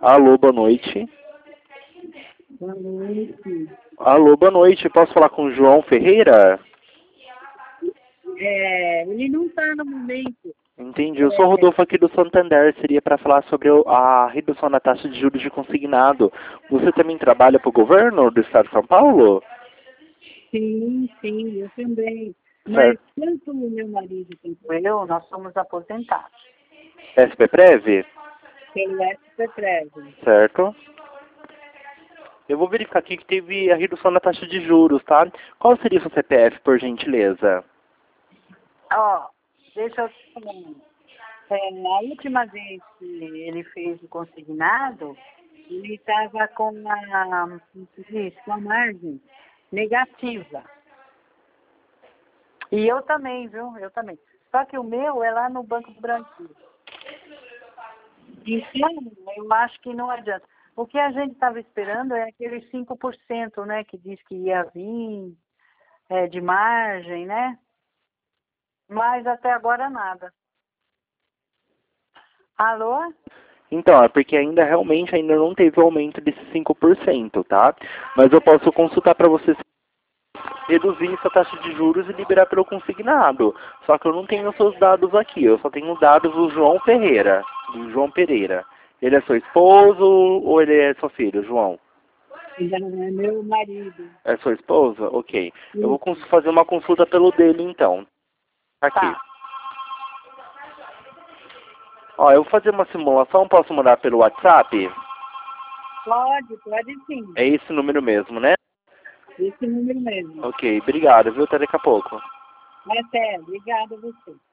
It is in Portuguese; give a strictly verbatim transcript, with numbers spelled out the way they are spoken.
Alô, boa noite. Boa noite. Alô, boa noite. Posso falar com o João Ferreira? É, ele não está no momento. Entendi. Eu sou o Rodolfo aqui do Santander. Seria para falar sobre o- a redução da taxa de juros de consignado. Você também trabalha para o governo do estado de São Paulo? Sim, sim, eu também. Mas Certo. tanto o meu marido quanto eu, nós somos aposentados S P Prev? pelo S P Prev. Certo. Eu vou verificar aqui que teve a redução da taxa de juros, tá? Qual seria o seu C P F, por gentileza? Ó, deixa eu te falar. É, na última vez que ele fez o consignado, ele estava com a, como se diz, com a margem negativa. E eu também, viu? Eu também. Só que o meu é lá no Banco do Brasil. Então, eu acho que não adianta. O que a gente estava esperando é aqueles cinco por cento, né? Que diz que ia vir é, de margem, né? Mas até agora nada. Alô? Então, é porque ainda realmente ainda não teve o aumento desses cinco por cento, tá? Mas eu posso consultar para você reduzir essa taxa de juros e liberar pelo consignado. Só que eu não tenho os seus dados aqui, eu só tenho os dados do João Ferreira, do João Pereira. Ele é seu esposo ou ele é seu filho, João? Não, é meu marido. É sua esposa? Ok. Eu vou Isso. cons- fazer uma consulta pelo dele então. Aqui. Tá. Ó, eu vou fazer uma simulação, posso mandar pelo WhatsApp? Pode, pode sim. É esse número mesmo, né? Esse número mesmo. Ok, obrigado, viu? Até daqui a pouco. Até, obrigada a você.